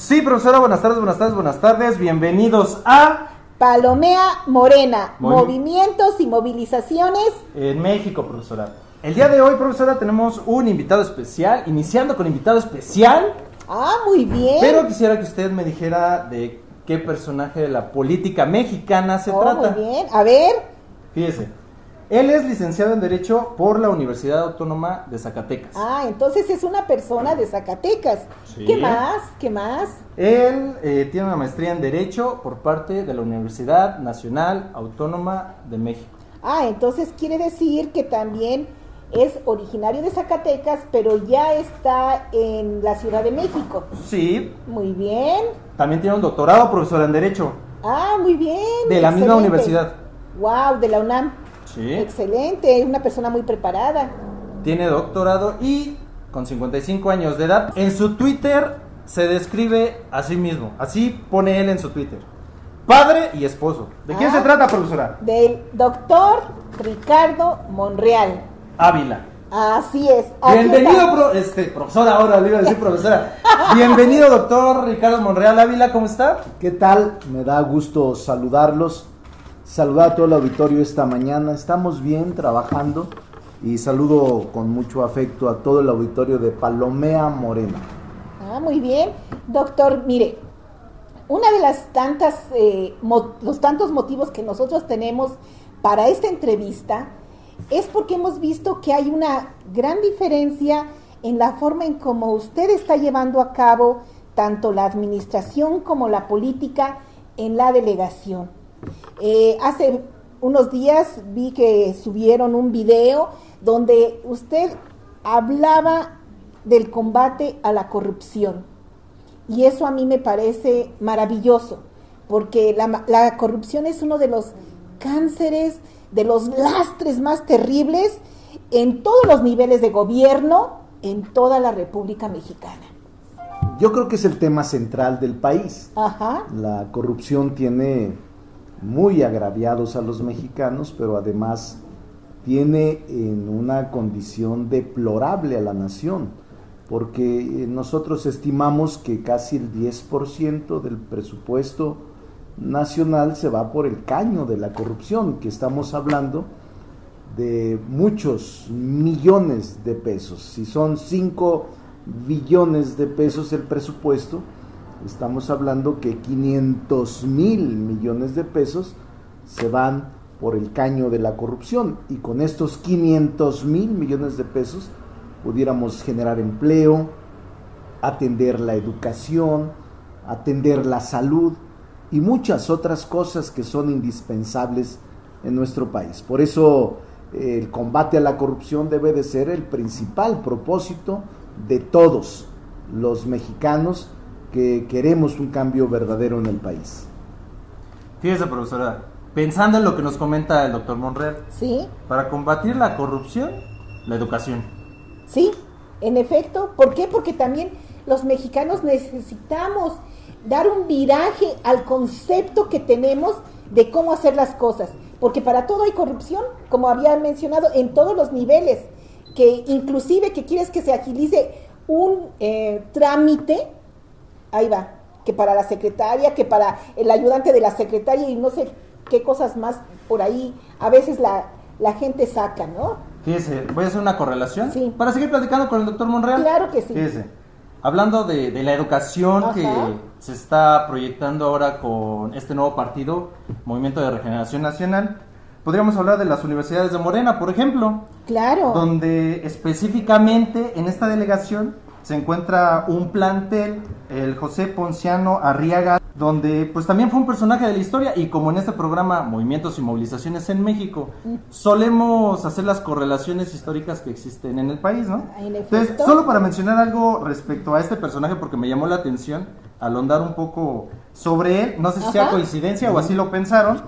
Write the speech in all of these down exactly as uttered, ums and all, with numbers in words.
Sí, profesora, buenas tardes, buenas tardes, buenas tardes. Bienvenidos a Palomea Morena, Movi- movimientos y movilizaciones en México, profesora. El día de hoy, profesora, tenemos un invitado especial, iniciando con invitado especial. Ah, muy bien. Pero quisiera que usted me dijera de qué personaje de la política mexicana se oh, trata. Muy bien, a ver. Fíjese, él es licenciado en Derecho por la Universidad Autónoma de Zacatecas. Ah, entonces es una persona de Zacatecas. Sí. ¿Qué más? ¿Qué más? Él eh, tiene una maestría en Derecho por parte de la Universidad Nacional Autónoma de México. Ah, entonces quiere decir que también es originario de Zacatecas, pero ya está en la Ciudad de México. Sí. Muy bien. También tiene un doctorado, profesora, en Derecho. Ah, muy bien. De la misma excelente. universidad. Wow, de la UNAM. Sí. Excelente, es una persona muy preparada. Tiene doctorado y con cincuenta y cinco años de edad. En su Twitter se describe a sí mismo. Así pone él en su Twitter. Padre y esposo. ¿De quién Ah. se trata, profesora? Del doctor Ricardo Monreal. Ávila. Así es. aquí Bienvenido, está. pro, este, profesora, ahora le iba a decir profesora. Bienvenido, doctor Ricardo Monreal Ávila, ¿cómo está? ¿Qué tal? Me da gusto saludarlos, saludar a todo el auditorio esta mañana. Estamos bien trabajando y saludo con mucho afecto a todo el auditorio de Palomea Morena. Ah, muy bien. Doctor, mire, una de las tantas, eh, mo- los tantos motivos que nosotros tenemos para esta entrevista es porque hemos visto que hay una gran diferencia en la forma en cómo usted está llevando a cabo tanto la administración como la política en la delegación. Eh, hace unos días vi que subieron un video donde usted hablaba del combate a la corrupción. Y eso a mí me parece maravilloso, porque la, la corrupción es uno de los cánceres, de los lastres más terribles en todos los niveles de gobierno, en toda la República Mexicana. Yo creo que es el tema central del país. Ajá. La corrupción tiene muy agraviados a los mexicanos, pero además tiene en una condición deplorable a la nación, porque nosotros estimamos que casi el diez por ciento del presupuesto nacional se va por el caño de la corrupción, que estamos hablando de muchos millones de pesos. Si son cinco billones de pesos el presupuesto, estamos hablando que quinientos mil millones de pesos se van por el caño de la corrupción, y con estos quinientos mil millones de pesos pudiéramos generar empleo, atender la educación, atender la salud y muchas otras cosas que son indispensables en nuestro país. Por eso eh, el combate a la corrupción debe de ser el principal propósito de todos los mexicanos que queremos un cambio verdadero en el país. Fíjese, profesora, pensando en lo que nos comenta el doctor Monreal, Sí, para combatir la corrupción, la educación. sí, en efecto. ¿Por qué? Porque también los mexicanos necesitamos dar un viraje al concepto que tenemos de cómo hacer las cosas, porque para todo hay corrupción, como había mencionado, en todos los niveles, que inclusive que quieres que se agilice un eh, trámite, ahí va, que para la secretaria, que para el ayudante de la secretaria y no sé qué cosas más por ahí, a veces la, la gente saca, ¿no? Fíjese, voy a hacer una correlación Sí. para seguir platicando con el doctor Monreal. Claro que sí. Fíjese, hablando de, de la educación. Ajá. Que se está proyectando ahora con este nuevo partido, Movimiento de Regeneración Nacional, podríamos hablar de las universidades de Morena, por ejemplo. Claro. Donde específicamente en esta delegación se encuentra un plantel, el José Ponciano Arriaga, donde pues también fue un personaje de la historia, y como en este programa Movimientos y Movilizaciones en México, mm. solemos hacer las correlaciones históricas que existen en el país, ¿no? En Entonces, solo para mencionar algo respecto a este personaje, porque me llamó la atención al ahondar un poco sobre él, no sé si Ajá. sea coincidencia o así lo pensaron,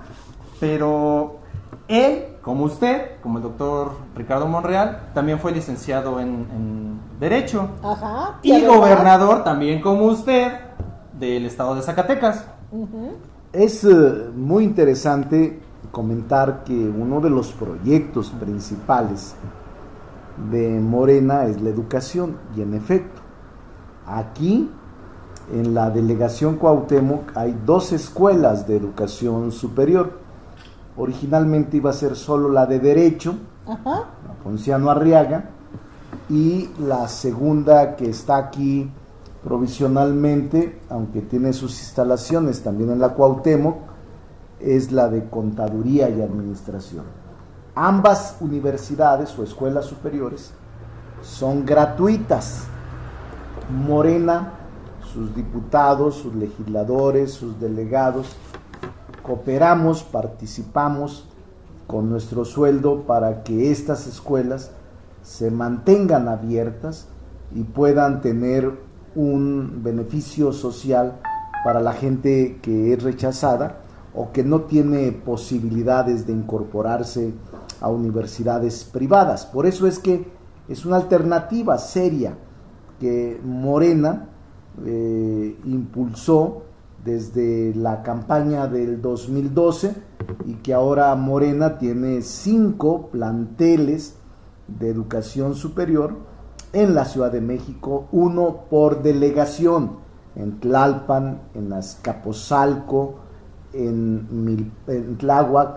pero él, como usted, como el doctor Ricardo Monreal, también fue licenciado en, en Derecho. Ajá, y además, gobernador, también como usted, del estado de Zacatecas. Uh-huh. Es uh, muy interesante comentar que uno de los proyectos principales de Morena es la educación, y en efecto, aquí en la delegación Cuauhtémoc hay dos escuelas de educación superior. Originalmente iba a ser solo la de Derecho, Ajá. la Ponciano Arriaga, y la segunda que está aquí provisionalmente, aunque tiene sus instalaciones también en la Cuauhtémoc, es la de Contaduría y Administración. Ambas universidades o escuelas superiores son gratuitas. Morena, sus diputados, sus legisladores, sus delegados, cooperamos, participamos con nuestro sueldo para que estas escuelas se mantengan abiertas y puedan tener un beneficio social para la gente que es rechazada o que no tiene posibilidades de incorporarse a universidades privadas. Por eso es que es una alternativa seria que Morena eh, impulsó desde la campaña del dos mil doce y que ahora Morena tiene cinco planteles de educación superior en la Ciudad de México, uno por delegación, en Tlalpan, en Azcapotzalco, en, Mil, en Tláhuac,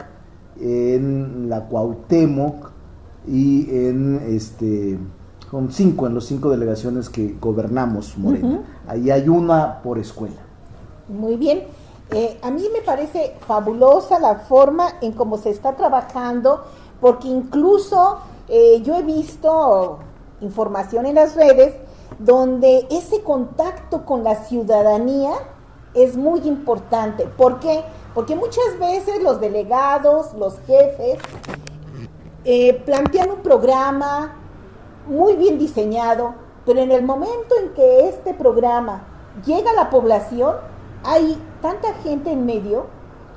en la Cuauhtémoc y en este con cinco, en los cinco delegaciones que gobernamos Morena. Uh-huh. Ahí hay una por escuela. Muy bien. Eh, a mí me parece fabulosa la forma en cómo se está trabajando, porque incluso eh, yo he visto información en las redes donde ese contacto con la ciudadanía es muy importante. ¿Por qué? Porque muchas veces los delegados, los jefes, eh, plantean un programa muy bien diseñado, pero en el momento en que este programa llega a la población, hay tanta gente en medio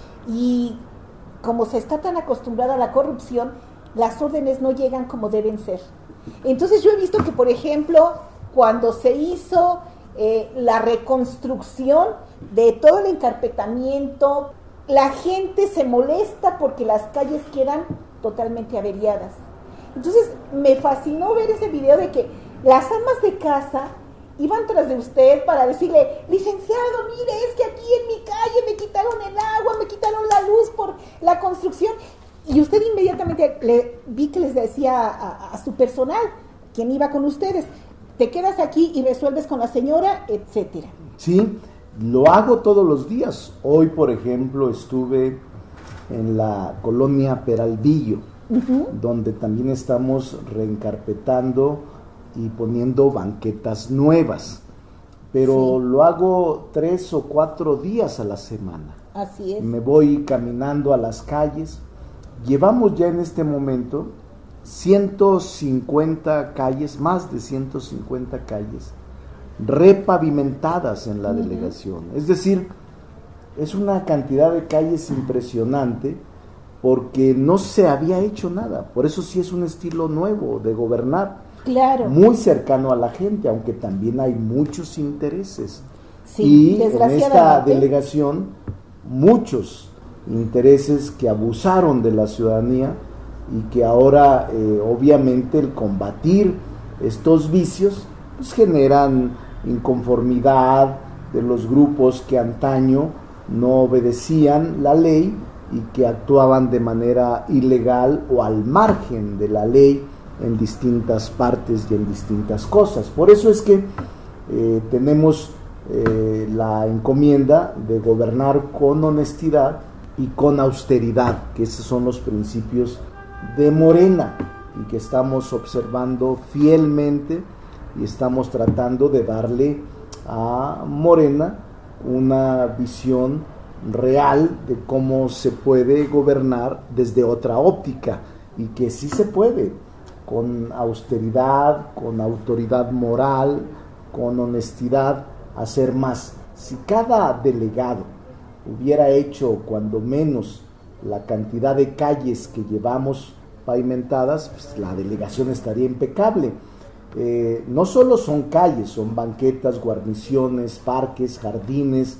y como se está tan acostumbrada a la corrupción, las órdenes no llegan como deben ser. Entonces yo he visto que, por ejemplo, cuando se hizo eh, la reconstrucción de todo el encarpetamiento, la gente se molesta porque las calles quedan totalmente averiadas. Entonces me fascinó ver ese video de que las amas de casa iban tras de usted para decirle: licenciado, mire, es que aquí en mi calle me quitaron el agua, me quitaron la luz por la construcción. Y usted inmediatamente le vi que les decía a, a su personal, quien iba con ustedes: te quedas aquí y resuelves con la señora, etcétera. Sí, lo hago todos los días. Hoy, por ejemplo, estuve en la colonia Peralvillo, uh-huh, donde también estamos reencarpetando y poniendo banquetas nuevas, pero sí, lo hago tres o cuatro días a la semana. Así es. Me voy caminando a las calles. Llevamos ya en este momento ciento cincuenta calles, más de ciento cincuenta calles repavimentadas en la uh-huh delegación. Es decir, es una cantidad de calles impresionante porque no se había hecho nada. Por eso sí es un estilo nuevo de gobernar. Claro. Muy cercano a la gente, aunque también hay muchos intereses. Sí, y en esta delegación muchos intereses que abusaron de la ciudadanía y que ahora eh, obviamente el combatir estos vicios pues generan inconformidad de los grupos que antaño no obedecían la ley y que actuaban de manera ilegal o al margen de la ley en distintas partes y en distintas cosas. Por eso es que eh, tenemos eh, la encomienda de gobernar con honestidad y con austeridad, que esos son los principios de Morena y que estamos observando fielmente y estamos tratando de darle a Morena una visión real de cómo se puede gobernar desde otra óptica y que sí se puede, con austeridad, con autoridad moral, con honestidad, hacer más. Si cada delegado hubiera hecho cuando menos la cantidad de calles que llevamos pavimentadas, pues la delegación estaría impecable. Eh, no solo son calles, son banquetas, guarniciones, parques, jardines,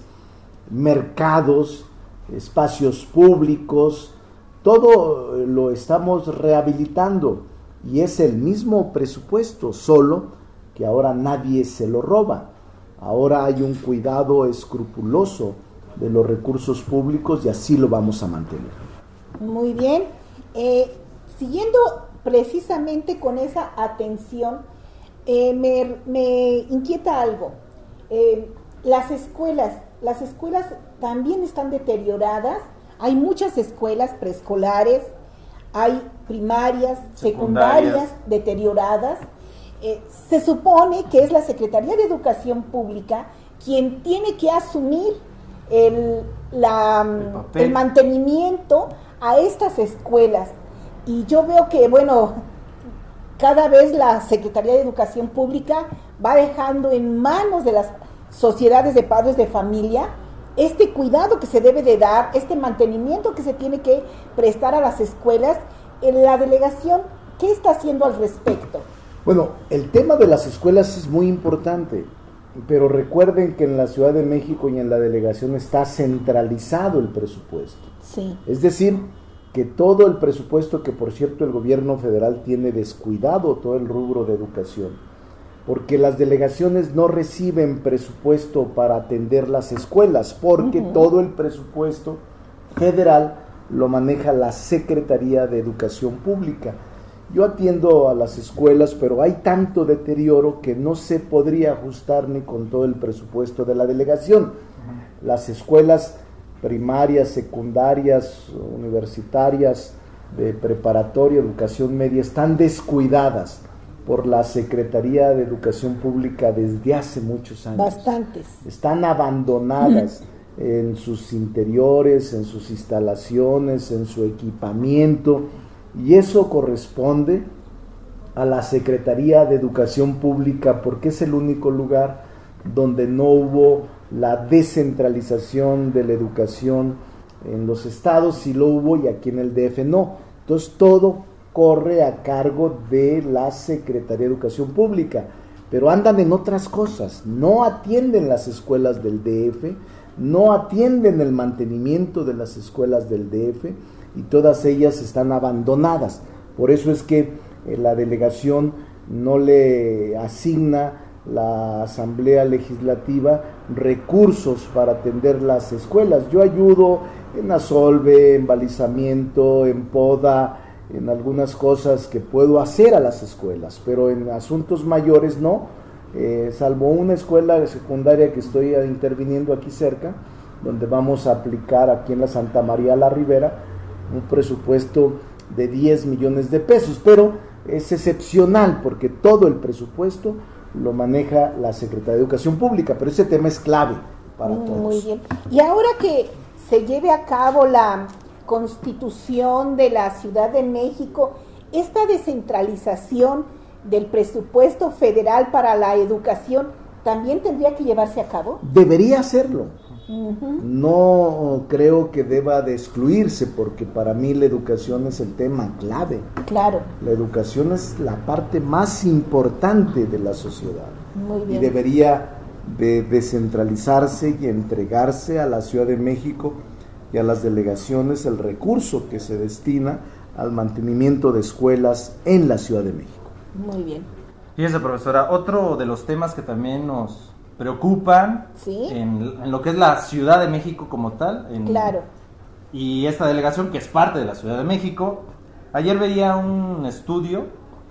mercados, espacios públicos, todo lo estamos rehabilitando y es el mismo presupuesto, solo que ahora nadie se lo roba. ahora hay un cuidado escrupuloso de los recursos públicos y así lo vamos a mantener. Muy bien. Eh, siguiendo precisamente con esa atención, eh, me, me inquieta algo. Eh, las escuelas, las escuelas también están deterioradas. Hay muchas escuelas preescolares, hay primarias, secundarias, secundarias deterioradas. Eh, se supone que es la Secretaría de Educación Pública quien tiene que asumir el, la, el, el mantenimiento a estas escuelas. Y yo veo que, bueno, cada vez la Secretaría de Educación Pública va dejando en manos de las sociedades de padres de familia este cuidado que se debe de dar, este mantenimiento que se tiene que prestar a las escuelas. En la delegación, ¿qué está haciendo al respecto? Bueno, el tema de las escuelas es muy importante, pero recuerden que en la Ciudad de México y en la delegación está centralizado el presupuesto. Sí. Es decir, que todo el presupuesto, que por cierto el gobierno federal tiene descuidado todo el rubro de educación, porque las delegaciones no reciben presupuesto para atender las escuelas, porque uh-huh. todo el presupuesto federal lo maneja la Secretaría de Educación Pública. Yo atiendo a las escuelas, pero hay tanto deterioro que no se podría ajustar ni con todo el presupuesto de la delegación. Uh-huh. Las escuelas primarias, secundarias, universitarias, de preparatoria, educación media, están descuidadas por la Secretaría de Educación Pública desde hace muchos años. Bastantes. Están abandonadas uh-huh. en sus interiores, en sus instalaciones, en su equipamiento, y eso corresponde a la Secretaría de Educación Pública, porque es el único lugar donde no hubo la descentralización de la educación en los estados. Sí lo hubo, y aquí en el D F no. Entonces todo corre a cargo de la Secretaría de Educación Pública, pero andan en otras cosas, no atienden las escuelas del D F, no atienden el mantenimiento de las escuelas del D F, y todas ellas están abandonadas. Por eso es que eh, la delegación no le asigna la Asamblea Legislativa recursos para atender las escuelas. Yo ayudo en asolve, en balizamiento, en poda, en algunas cosas que puedo hacer a las escuelas, pero en asuntos mayores no, eh, salvo una escuela de secundaria que estoy interviniendo aquí cerca, donde vamos a aplicar aquí en la Santa María la Ribera un presupuesto de diez millones de pesos, pero es excepcional porque todo el presupuesto lo maneja la Secretaría de Educación Pública, pero ese tema es clave para Muy todos. Muy bien. Y ahora que se lleve a cabo la Constitución de la Ciudad de México, esta descentralización del presupuesto federal para la educación también tendría que llevarse a cabo. Debería hacerlo. Uh-huh. No creo que deba de excluirse, porque para mí la educación es el tema clave. Claro. La educación es la parte más importante de la sociedad. Muy bien. Y debería de descentralizarse y entregarse a la Ciudad de México y a las delegaciones el recurso que se destina al mantenimiento de escuelas en la Ciudad de México. Muy bien. Fíjese, profesora, otro de los temas que también nos preocupan ¿Sí? en, en lo que es la Ciudad de México como tal. En, claro. Y esta delegación que es parte de la Ciudad de México. Ayer veía un estudio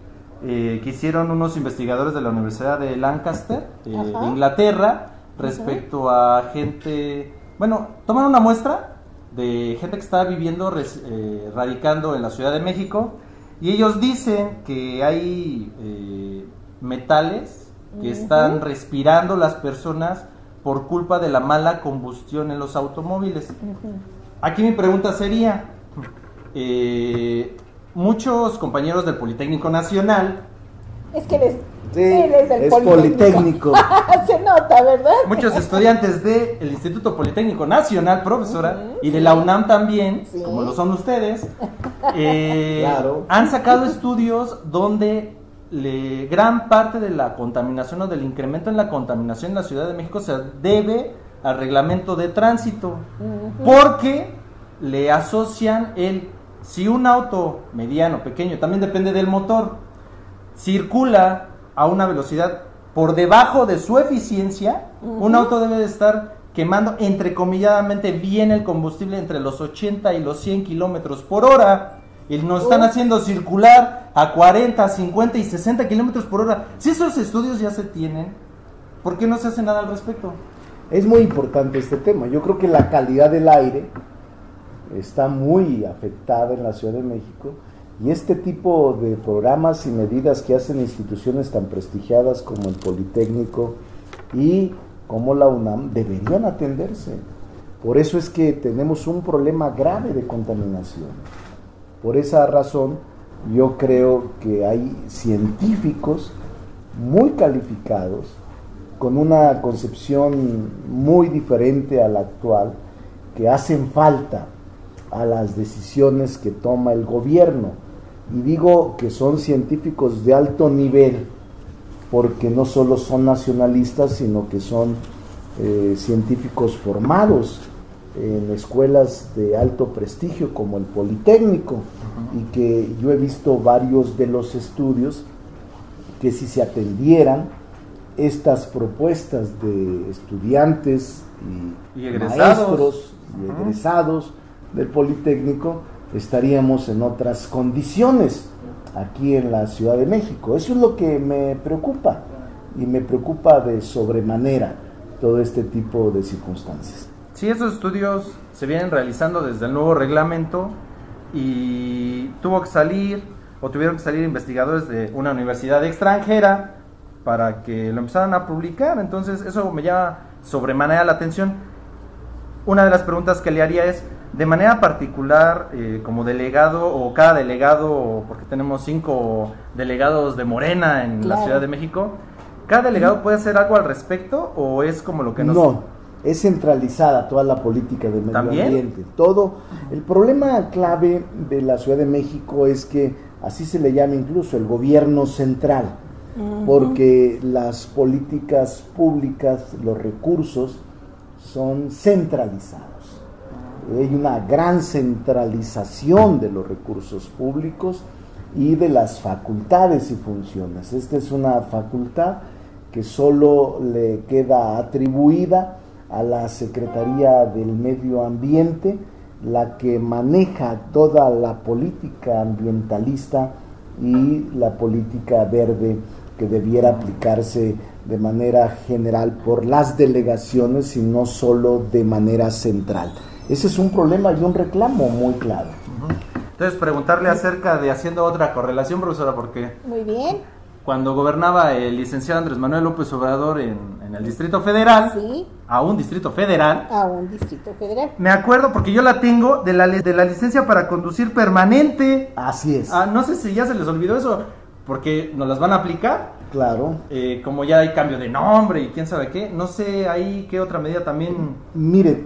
eh, que hicieron unos investigadores de la Universidad de Lancaster, eh, de Inglaterra, respecto uh-huh. a gente, bueno, tomaron una muestra de gente que está viviendo, res, eh, radicando en la Ciudad de México, y ellos dicen que hay eh, metales que uh-huh. están respirando las personas por culpa de la mala combustión en los automóviles. Uh-huh. Aquí mi pregunta sería, eh, muchos compañeros del Politécnico Nacional, es que les, sí, él es del es Politécnico, Politécnico. Se nota, ¿verdad? Muchos estudiantes del Instituto Politécnico Nacional, profesora, uh-huh, y de sí. la UNAM también, sí. como lo son ustedes, eh, claro. han sacado estudios donde Le, gran parte de la contaminación o del incremento en la contaminación en la Ciudad de México se debe al reglamento de tránsito, uh-huh. porque le asocian el, si un auto mediano, pequeño, también depende del motor, circula a una velocidad por debajo de su eficiencia, uh-huh. un auto debe de estar quemando entrecomilladamente bien el combustible entre los ochenta y los cien kilómetros por hora, y nos están haciendo circular a cuarenta, cincuenta y sesenta kilómetros por hora. Si esos estudios ya se tienen, ¿por qué no se hace nada al respecto? Es muy importante este tema. Yo creo que la calidad del aire está muy afectada en la Ciudad de México, y este tipo de programas y medidas que hacen instituciones tan prestigiadas como el Politécnico y como la UNAM deberían atenderse. Por eso es que tenemos un problema grave de contaminación. Por esa razón, yo creo que hay científicos muy calificados, con una concepción muy diferente a la actual, que hacen falta a las decisiones que toma el gobierno. Y digo que son científicos de alto nivel, porque no solo son nacionalistas, sino que son eh, científicos formados en escuelas de alto prestigio como el Politécnico, uh-huh. y que yo he visto varios de los estudios que, si se atendieran estas propuestas de estudiantes y, y egresados. maestros y uh-huh. egresados del Politécnico, estaríamos en otras condiciones aquí en la Ciudad de México. Eso es lo que me preocupa, y me preocupa de sobremanera todo este tipo de circunstancias. Sí, esos estudios se vienen realizando desde el nuevo reglamento, y tuvo que salir o tuvieron que salir investigadores de una universidad extranjera para que lo empezaran a publicar. Entonces eso me llama sobremanera la atención. Una de las preguntas que le haría es, de manera particular, eh, como delegado, o cada delegado, porque tenemos cinco delegados de Morena en claro. la Ciudad de México, ¿cada delegado puede hacer algo al respecto, o es como lo que nos... No, es centralizada toda la política de medio ¿También? ambiente. Todo. El problema clave de la Ciudad de México es que, así se le llama incluso, el gobierno central, uh-huh. porque las políticas públicas, los recursos, son centralizados. Hay una gran centralización de los recursos públicos y de las facultades y funciones. Esta es una facultad que solo le queda atribuida a la Secretaría del Medio Ambiente, la que maneja toda la política ambientalista y la política verde, que debiera aplicarse de manera general por las delegaciones y no solo de manera central. Ese es un problema y un reclamo muy claro. Entonces, preguntarle acerca de, haciendo otra correlación, profesora, porque... Muy bien. Cuando gobernaba el licenciado Andrés Manuel López Obrador en, en el Distrito Federal, sí. a un Distrito Federal, a un Distrito Federal, me acuerdo porque yo la tengo, de la, de la licencia para conducir permanente. Así es. Ah, no sé si ya se les olvidó eso, porque nos las van a aplicar. Claro. Eh, como ya hay cambio de nombre y quién sabe qué, no sé ahí qué otra medida también... Mire,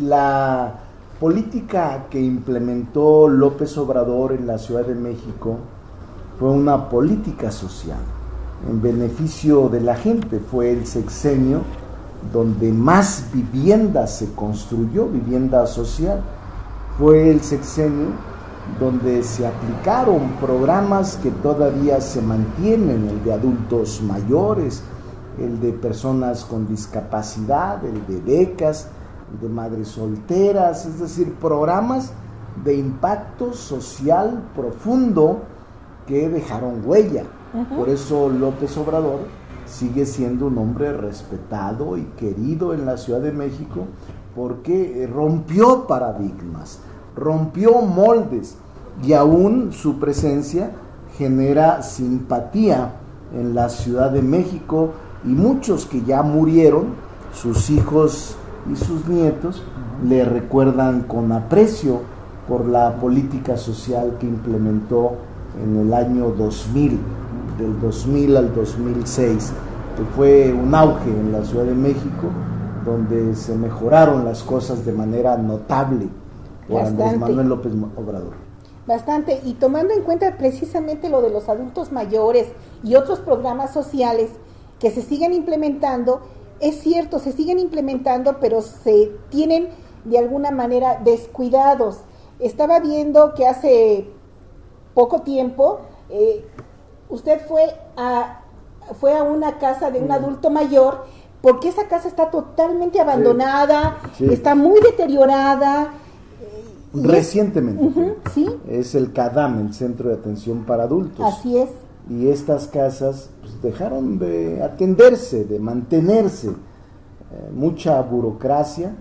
la política que implementó López Obrador en la Ciudad de México fue una política social en beneficio de la gente. Fue el sexenio donde más vivienda se construyó, vivienda social. Fue el sexenio donde se aplicaron programas que todavía se mantienen, el de adultos mayores, el de personas con discapacidad, el de becas, el de madres solteras, es decir, programas de impacto social profundo que dejaron huella. Uh-huh. Por eso López Obrador sigue siendo un hombre respetado y querido en la Ciudad de México, porque rompió paradigmas, rompió moldes, y aún su presencia genera simpatía en la Ciudad de México, y muchos que ya murieron, sus hijos y sus nietos, uh-huh. le recuerdan con aprecio por la política social que implementó en el año dos mil, del dos mil al dos mil seis, que fue un auge en la Ciudad de México, donde se mejoraron las cosas de manera notable por Andrés Manuel López Obrador. Bastante, y tomando en cuenta precisamente lo de los adultos mayores y otros programas sociales que se siguen implementando, es cierto, se siguen implementando, pero se tienen de alguna manera descuidados. Estaba viendo que hace poco tiempo, eh, usted fue a fue a una casa de un adulto mayor, porque esa casa está totalmente abandonada, sí, sí. está muy deteriorada. Recientemente. Es, uh-huh, ¿sí? es el CADAM, el Centro de Atención para Adultos. Así es. Y estas casas pues, dejaron de atenderse, de mantenerse. Eh, mucha burocracia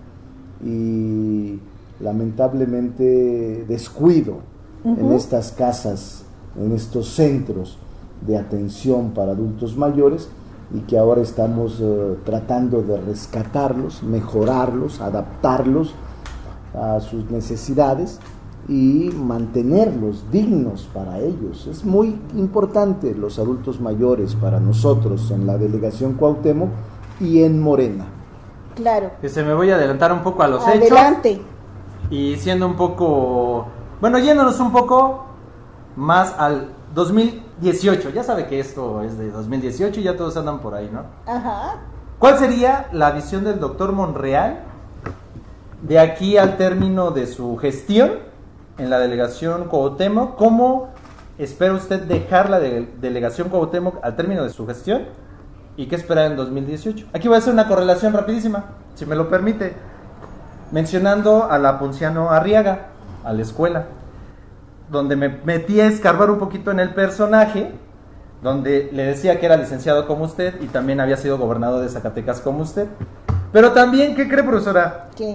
y lamentablemente descuido uh-huh. en estas casas, en estos centros de atención para adultos mayores, y que ahora estamos uh, tratando de rescatarlos, mejorarlos, adaptarlos a sus necesidades y mantenerlos dignos para ellos. Es muy importante los adultos mayores para nosotros en la delegación Cuauhtémoc y en Morena. Claro. Que se me voy a adelantar un poco a los Adelante. hechos. Adelante. Y siendo un poco, bueno, yéndonos un poco más al dos mil dieciocho. Ya sabe que esto es de dos mil dieciocho y ya todos andan por ahí, ¿no? Ajá. ¿Cuál sería la visión del doctor Monreal de aquí al término de su gestión en la delegación Cuauhtémoc? ¿Cómo espera usted dejar la de- delegación Cuauhtémoc al término de su gestión? ¿Y qué espera en dos mil dieciocho? Aquí voy a hacer una correlación rapidísima, si me lo permite, mencionando a la Ponciano Arriaga, a la escuela, donde me metí a escarbar un poquito en el personaje, donde le decía que era licenciado como usted y también había sido gobernador de Zacatecas como usted. Pero también, ¿qué cree, profesora? ¿Qué?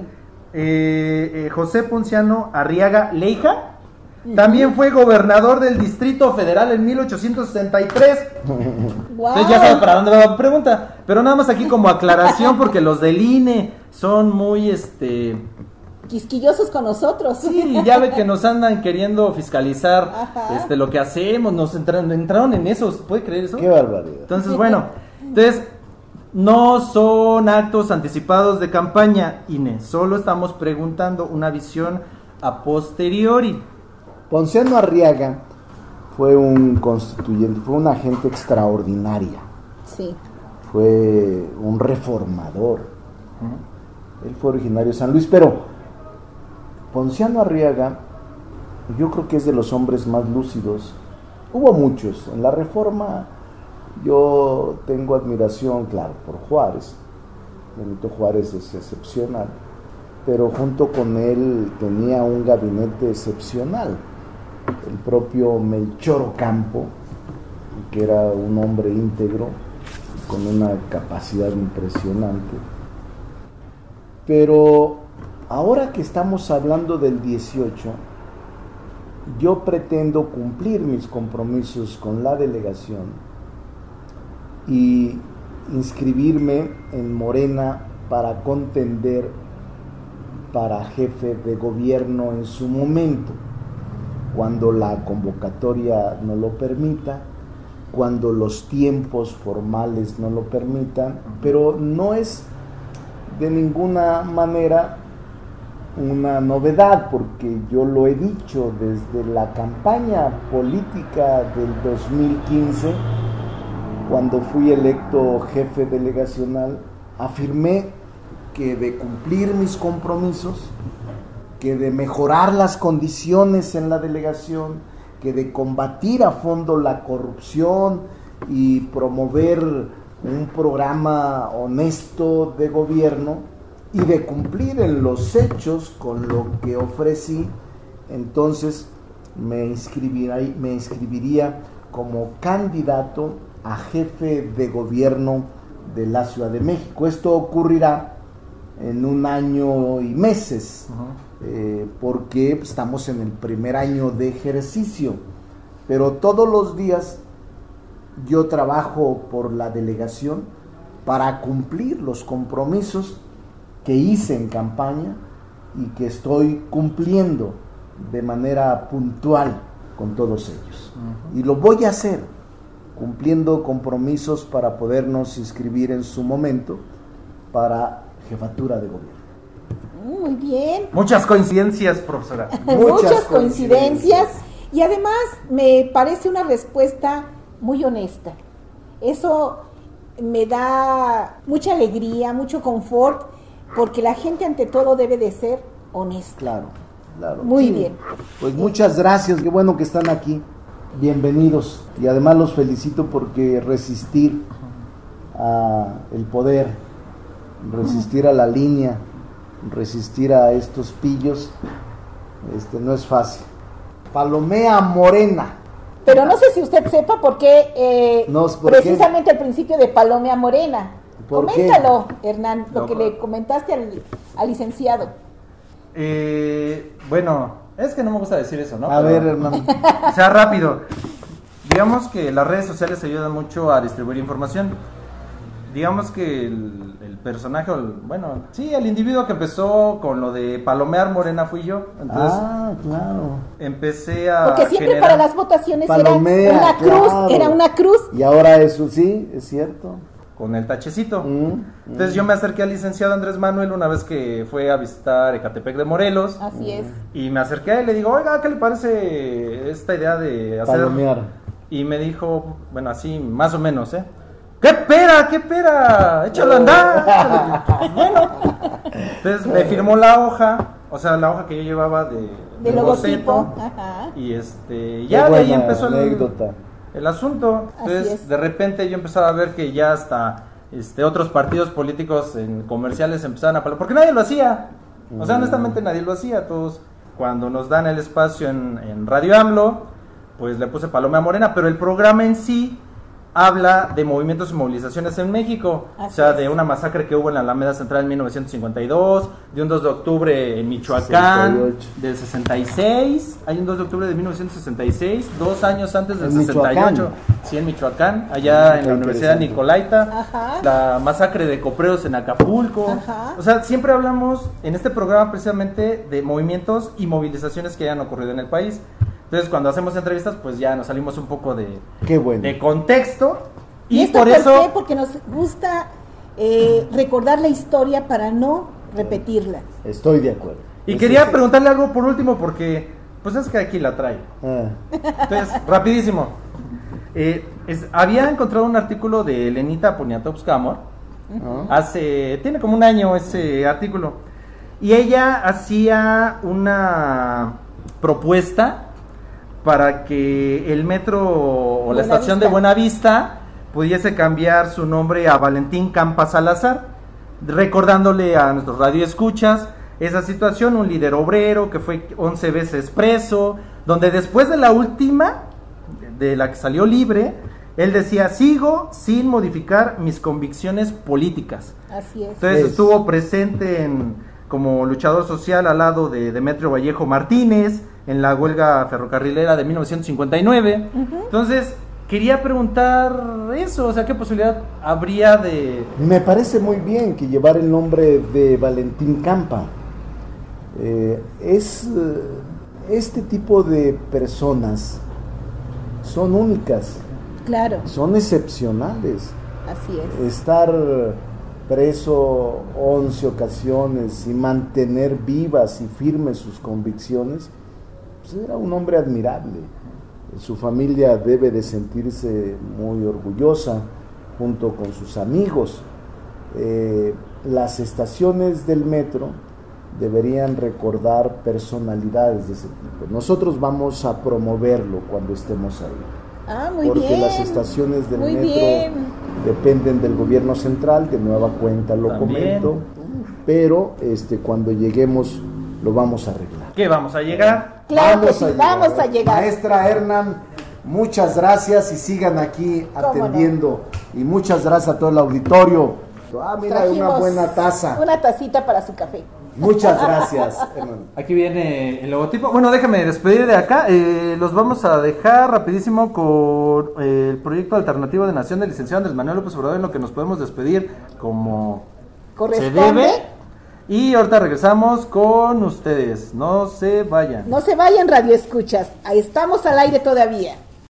Eh, eh, José Ponciano Arriaga Leija también fue gobernador del Distrito Federal en mil ochocientos sesenta y tres. Wow. Entonces ya sabe para dónde va la pregunta. Pero nada más aquí como aclaración, porque los del I N E son muy, este... quisquillosos con nosotros. Sí, ya ve que nos andan queriendo fiscalizar Ajá. este, lo que hacemos, nos entraron, entraron en eso, ¿puede creer eso? Qué barbaridad. Entonces, bueno, entonces... no son actos anticipados de campaña, I N E, solo estamos preguntando una visión a posteriori. Ponciano Arriaga fue un constituyente, fue una gente extraordinaria, Sí. fue un reformador. Uh-huh. Él fue originario de San Luis, pero Ponciano Arriaga, yo creo que es de los hombres más lúcidos. Hubo muchos en la Reforma. Yo tengo admiración, claro, por Juárez. Benito Juárez es excepcional, pero junto con él tenía un gabinete excepcional. El propio Melchor Ocampo, que era un hombre íntegro, con una capacidad impresionante. Pero ahora que estamos hablando del dieciocho, yo pretendo cumplir mis compromisos con la delegación y inscribirme en Morena para contender para jefe de gobierno en su momento, cuando la convocatoria no lo permita, cuando los tiempos formales no lo permitan, pero no es de ninguna manera una novedad, porque yo lo he dicho desde la campaña política del dos mil quince, cuando fui electo jefe delegacional, afirmé que de cumplir mis compromisos, que de mejorar las condiciones en la delegación, que de combatir a fondo la corrupción y promover un programa honesto de gobierno y de cumplir en los hechos con lo que ofrecí, entonces me inscribiría, me inscribiría como candidato a jefe de gobierno de la Ciudad de México. Esto ocurrirá en un año y meses, uh-huh. eh, porque estamos en el primer año de ejercicio, pero todos los días yo trabajo por la delegación para cumplir los compromisos que hice en campaña y que estoy cumpliendo de manera puntual con todos ellos. Uh-huh. Y lo voy a hacer, cumpliendo compromisos para podernos inscribir en su momento para jefatura de gobierno. Muy bien. Muchas coincidencias, profesora. Muchas, Muchas coincidencias. coincidencias. Y además me parece una respuesta muy honesta. Eso me da mucha alegría, mucho confort, porque la gente ante todo debe de ser honesta. Claro, claro. Muy sí. bien. Pues muchas gracias, qué bueno que están aquí. bienvenidos. Y además los felicito porque resistir a el poder, resistir a la línea, resistir a estos pillos, este, no es fácil. Palomea Morena. Pero no sé si usted sepa por qué, eh, No, ¿por precisamente al principio de Palomea Morena. ¿Por Coméntalo, Hernán, lo No, que por- le comentaste al, al licenciado. Eh, bueno, es que no me gusta decir eso, ¿no? A Pero- ver, hermano. sea rápido. Digamos que las redes sociales ayudan mucho a distribuir información. Digamos que el, el personaje, o el- bueno, sí, el individuo que empezó con lo de palomear Morena fui yo. Entonces Ah, claro. empecé a Porque siempre generar- para las votaciones Palomea, era una cruz, claro. era una cruz. Y ahora eso sí, es cierto. con el tachecito. Mm, Entonces yo me acerqué al licenciado Andrés Manuel una vez que fue a visitar Ecatepec de Morelos. Así es. Y me acerqué a él y le digo, oiga, ¿qué le parece esta idea de hacer? Palomear. Y me dijo, bueno, así más o menos, ¿eh? ¡Qué pera, qué pera! ¡Échalo a andar! échalo". Bueno, entonces me firmó la hoja, o sea, la hoja que yo llevaba de, De del logotipo. boceto, Ajá. y este, Qué ya de ahí buena empezó el, anécdota. el asunto. Así Entonces, es. de repente yo empezaba a ver que ya hasta este, otros partidos políticos en comerciales empezaban a hablar, porque nadie lo hacía. O sea, Mm. honestamente nadie lo hacía. Todos, cuando nos dan el espacio en, en Radio AMLO, pues le puse Palomea Morena, pero el programa en sí habla de movimientos y movilizaciones en México, Así o sea, es. de una masacre que hubo en la Alameda Central en mil novecientos cincuenta y dos, de un dos de octubre en Michoacán, sesenta y ocho. del sesenta y seis, hay un dos de octubre de mil novecientos sesenta y seis, dos años antes del En sesenta y ocho, Michoacán. sí, en Michoacán, allá en la Qué Universidad interesante. Nicolaita, Ajá. la masacre de Copreos en Acapulco, Ajá. o sea, siempre hablamos en este programa precisamente de movimientos y movilizaciones que hayan ocurrido en el país. Entonces, cuando hacemos entrevistas, pues ya nos salimos un poco de, Qué bueno. de contexto. ¿Y, Y, esto por por eso, qué? Porque nos gusta eh, recordar la historia para no repetirla. Estoy de acuerdo. y Eso quería sí. preguntarle algo por último, porque pues es que aquí la traigo. Ah, Entonces, rapidísimo. Eh, es- había encontrado un artículo de Elenita Poniatowska-Amor. ah. Hace, tiene como un año ese artículo. Y ella hacía una propuesta para que el metro o la Buenavista. estación de Buenavista pudiese cambiar su nombre a Valentín Campa Salazar, recordándole a nuestros radioescuchas esa situación, un líder obrero que fue once veces preso, donde después de la última, de la que salió libre, él decía, sigo sin modificar mis convicciones políticas. Así es. Entonces Es. estuvo presente en, como luchador social al lado de Demetrio Vallejo Martínez en la huelga ferrocarrilera de mil novecientos cincuenta y nueve. Entonces quería preguntar eso, o sea, ¿qué posibilidad habría de... Me parece muy bien que llevar el nombre de Valentín Campa. Eh, es eh, este tipo de personas son únicas, Claro, son excepcionales. así es. Estar preso once ocasiones y mantener vivas y firmes sus convicciones, pues era un hombre admirable. Su familia debe de sentirse muy orgullosa junto con sus amigos. Eh, las estaciones del metro deberían recordar personalidades de ese tipo. Nosotros vamos a promoverlo cuando estemos ahí. Ah, muy Porque bien. las estaciones del Muy metro bien. dependen del gobierno central, de nueva cuenta lo También. comento, pero este cuando lleguemos lo vamos a arreglar. ¿Qué vamos a llegar? Claro que Vamos sí, a llegar. vamos a llegar. Maestra Hernán, muchas gracias y sigan aquí ¿Cómo atendiendo. Y muchas gracias a todo el auditorio. Ah, mira, una Trajimos buena taza. Una tacita para su café. Muchas gracias, Hernán. Aquí viene el logotipo. Bueno, déjame despedir de acá. Eh, los vamos a dejar rapidísimo con eh, el proyecto alternativo de Nación del licenciado Andrés Manuel López Obrador, en lo que nos podemos despedir como se Corresponde. debe. Y ahorita regresamos con ustedes. No se vayan. No se vayan, radio escuchas. Ahí estamos al aire todavía.